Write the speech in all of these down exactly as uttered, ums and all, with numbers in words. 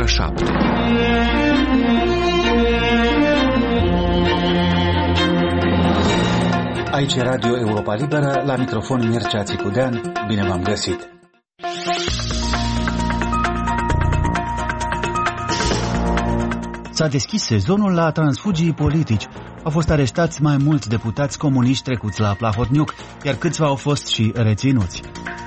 ora șapte. Aici e Radio Europa Liberă, la microfon Mircea Țicudean, bine v-am găsit! S-a deschis sezonul la transfugii politici. Au fost arestați mai mulți deputați comuniști trecuți la Plahotniuc, iar câțiva au fost și reținuți.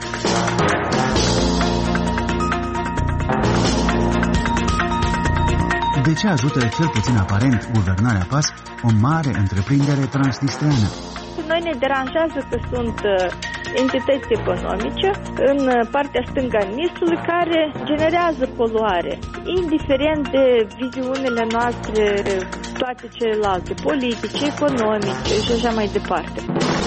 De ce ajută, cel puțin aparent, guvernarea P A S, o mare întreprindere transnistreană? Noi ne deranjează că sunt entități economice în partea stângă a Nistului care generează poluare, indiferent de viziunile noastre, toate celelalte, politice, economice și așa mai departe.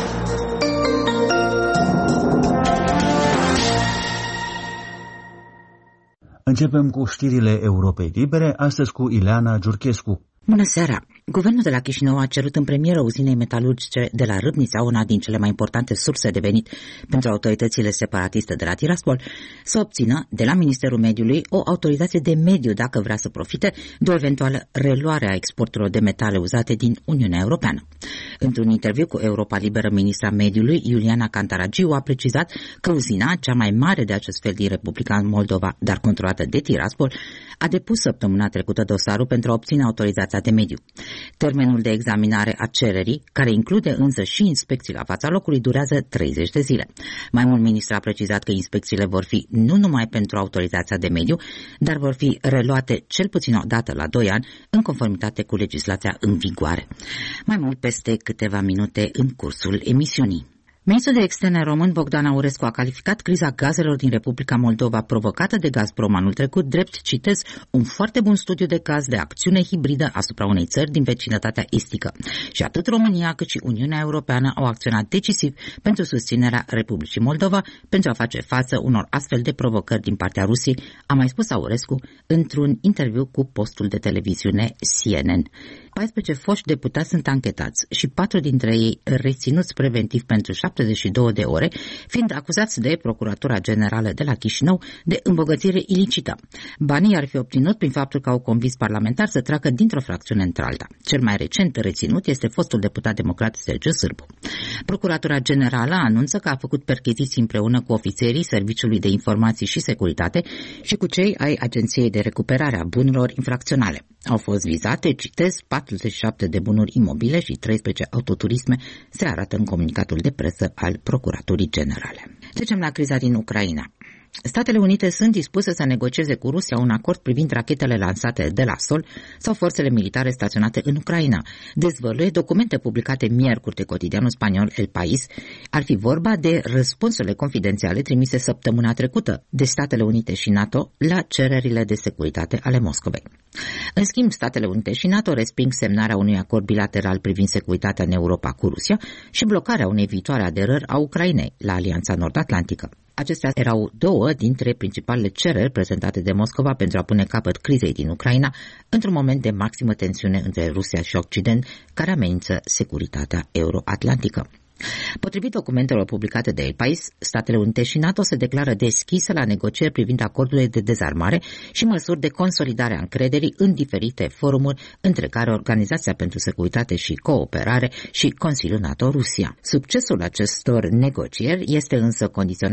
Începem cu știrile Europei Libere, astăzi cu Ileana Giurchescu. Bună seara! Guvernul de la Chișinău a cerut în premieră uzinei metalurgice de la Râbnița, una din cele mai importante surse de venit pentru autoritățile separatiste de la Tiraspol, să obțină de la Ministerul Mediului o autorizație de mediu dacă vrea să profite de o eventuală reluare a exporturilor de metale uzate din Uniunea Europeană. Într-un interviu cu Europa Liberă, ministra Mediului, Iuliana Cantaragiu, a precizat că uzina, cea mai mare de acest fel din Republica Moldova, dar controlată de Tiraspol, a depus săptămâna trecută dosarul pentru a obține autorizația de mediu. Termenul de examinare a cererii, care include însă și inspecții la fața locului, durează treizeci de zile. Mai mult, ministrul a precizat că inspecțiile vor fi nu numai pentru autorizația de mediu, dar vor fi reluate cel puțin o dată la doi ani, în conformitate cu legislația în vigoare. Mai mult peste câteva minute în cursul emisiunii. Ministrul de Externe român Bogdan Aurescu a calificat criza gazelor din Republica Moldova provocată de Gazprom anul trecut drept, citez, un foarte bun studiu de caz de acțiune hibridă asupra unei țări din vecinătatea estică. Și atât România cât și Uniunea Europeană au acționat decisiv pentru susținerea Republicii Moldova pentru a face față unor astfel de provocări din partea Rusiei, a mai spus Aurescu într-un interviu cu postul de televiziune C N N. paisprezece foști deputați sunt anchetați și patru dintre ei reținuți preventiv pentru șaptezeci și două de ore, fiind acuzați de Procuratura Generală de la Chișinău de îmbogățire ilicită. Banii ar fi obținut prin faptul că au convins parlamentari să treacă dintr-o fracțiune într-alta. Cel mai recent reținut este fostul deputat democrat Sergiu Sârbu. Procuratura Generală anunță că a făcut percheziții împreună cu ofițerii Serviciului de Informații și Securitate și cu cei ai Agenției de Recuperare a Bunurilor Infracționale. Au fost vizate, citez, patruzeci și șapte de bunuri imobile și treisprezece autoturisme, se arată în comunicatul de presă al Procuraturii Generale. Trecem la criza din Ucraina. Statele Unite sunt dispuse să negocieze cu Rusia un acord privind rachetele lansate de la sol sau forțele militare staționate în Ucraina. Dezvăluie documente publicate miercuri de cotidianul spaniol El País. Ar fi vorba de răspunsurile confidențiale trimise săptămâna trecută de Statele Unite și NATO la cererile de securitate ale Moscovei. În schimb, Statele Unite și NATO resping semnarea unui acord bilateral privind securitatea în Europa cu Rusia și blocarea unei viitoare aderări a Ucrainei la Alianța Nord-Atlantică. Acestea erau două dintre principalele cereri prezentate de Moscova pentru a pune capăt crizei din Ucraina într-un moment de maximă tensiune între Rusia și Occident, care amenință securitatea euroatlantică. Potrivit documentelor publicate de El País, Statele Unite și NATO se declară deschise la negocieri privind acordurile de dezarmare și măsuri de consolidare a încrederii în diferite forumuri, între care Organizația pentru Securitate și Cooperare și Consiliul NATO-Rusia. Succesul acestor negocieri este însă condiționat